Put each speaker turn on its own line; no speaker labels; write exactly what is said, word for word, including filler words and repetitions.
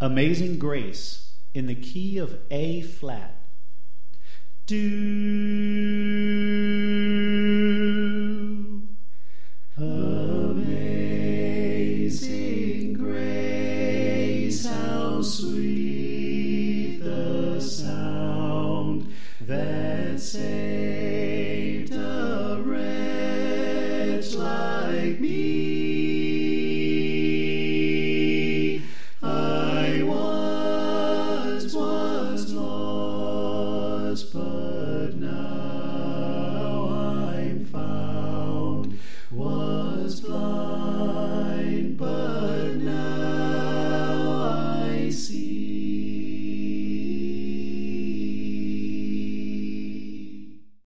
Amazing Grace in the key of A flat. Do. Amazing grace, how sweet the sound that saved a wretch like me.